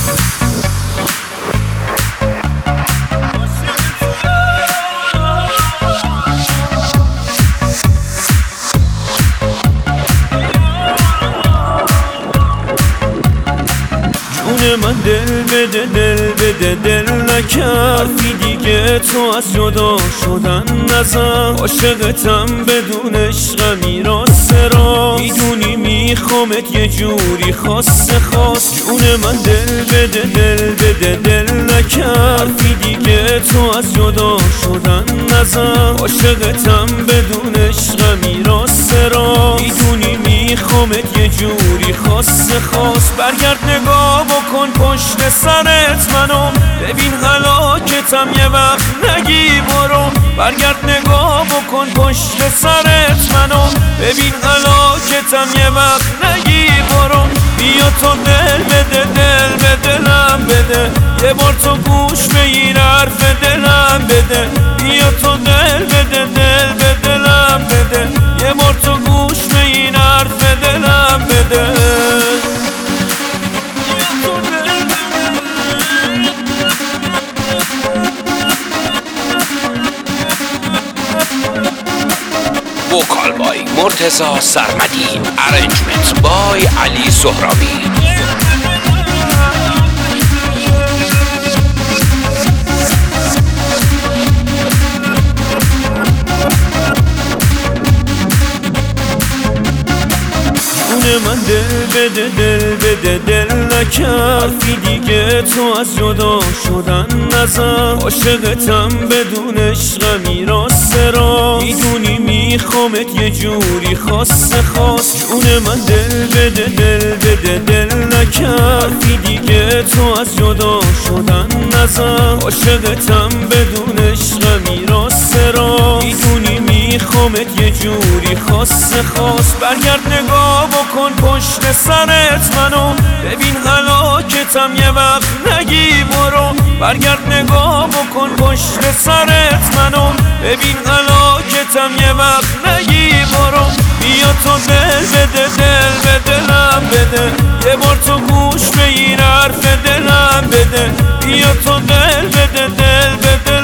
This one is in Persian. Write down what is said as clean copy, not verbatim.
من دل بده دل بده دل نکردی دیگه تو از جدا شدن نزن عاشقتم بدون عشق میراسه را میدونی میخوامت یه جوری خاص خاص جون من دل بده دل بده دل نکردی دیگه تو از جدا شدن نزن عاشقتم بدون عشق میراسه را میدونی میخوامت یه جوری خاص خاص برگرد نگاه بکن پشت سرت منو ببین هلاکتم یه وقت نگی برو برگرد نگاه بکن پشت سرت منو ببین هلاکتم یه وقت نگی برو بیا تو دل بده دل به دلم بده یه بار تو گوش به این حرف دلم بده بیا تو دل بده دل به دلم بده یه بار تو گوش به این حرف دلم بده وکال بای مرتضی سرمدی ارنجمنت بای علی سهرابی من دل بده دل بده دل نکردی دیگه تو از جدا شدن نزن عاشقتم بدون عشق میراسه را میدونی میخوامت یه جوری خاص خاص جون من دل بده دل بده دل نکردی دیگه تو از جدا شدن نزن عاشقتم بدون عشق میراسه را میدونی میخوامت یه جوری خاص خاص برگرد نگاه بکن پشت سرت منو ببین هلاکتم یه وقت نگی برو برگرد نگاه بکن پشت سرت منو ببین هلاکتم یه وقت نگی برو بیا تو دل بده دل به دلم بده یه بار تو گوش به این حرف دلم بده بیا تو دل بده دل بده